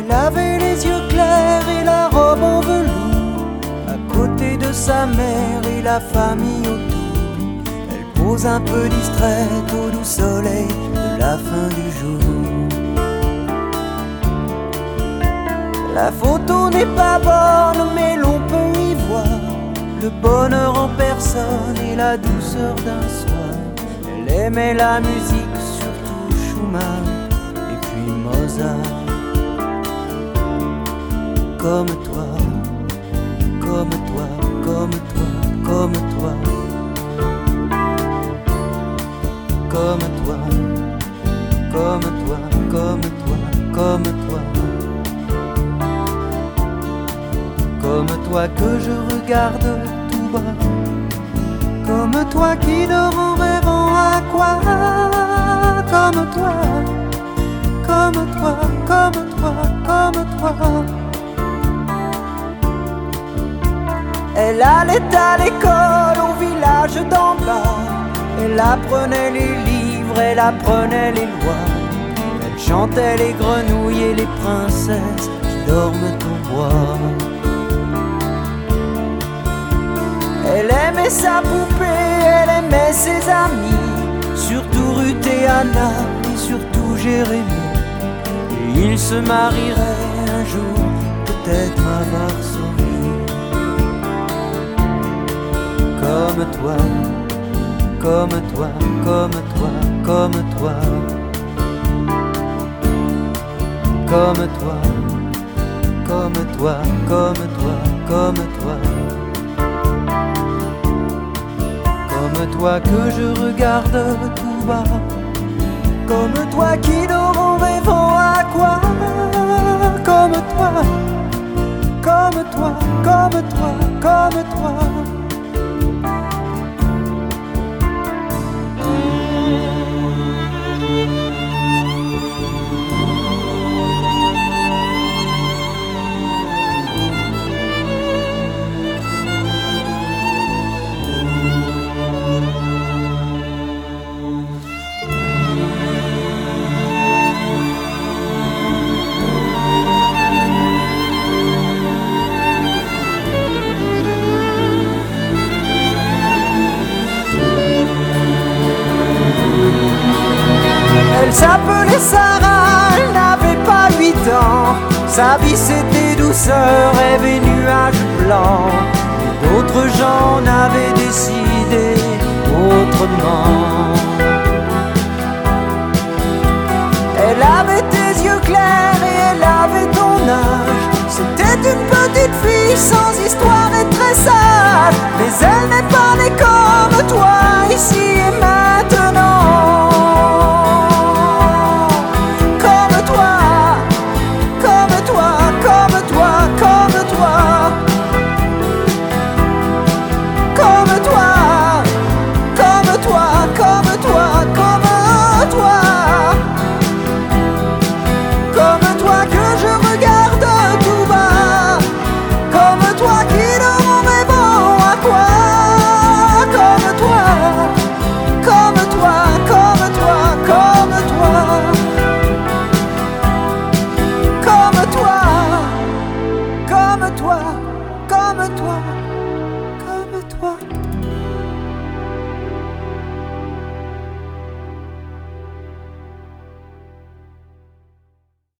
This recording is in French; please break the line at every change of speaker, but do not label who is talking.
Elle avait les yeux clairs et la robe en velours, à côté de sa mère et la famille autour. Elle pose un peu distraite au doux soleil de la fin du jour. La photo n'est pas bonne, mais l'on peut y voir le bonheur en personne et la douceur d'un soir. Elle aimait la musique, surtout Schumann et puis Mozart. Comme toi, comme toi, comme toi, comme toi. Comme toi, comme toi, comme toi, comme toi. Comme toi que je regarde tout bas. Comme toi qui dort en rêvant à quoi. Comme toi, comme toi, comme toi, comme toi. Elle allait à l'école au village d'en bas. Elle apprenait les livres, elle apprenait les lois. Elle chantait les grenouilles et les princesses qui dorment au bois. Elle aimait sa poupée, elle aimait ses amis, surtout Ruth et Anna et surtout Jérémie. Et ils se marieraient un jour, peut-être à Varsovie. Comme toi, comme toi, comme toi, comme toi. Comme toi, comme toi, comme toi, comme toi. Comme toi que je regarde tout bas. Comme toi qui dort en rêvant à quoi. Comme toi, comme toi, comme toi, comme toi. Elle s'appelait Sarah, elle n'avait pas 8 ans. Sa vie c'était douceur, rêve et nuages blancs. Et d'autres gens n'avaient décidé autrement. Elle avait tes yeux clairs et elle avait ton âge. C'était une petite fille sans histoire et très sage. Mais elle n'est pas née comme toi, ici et maintenant. Comme toi,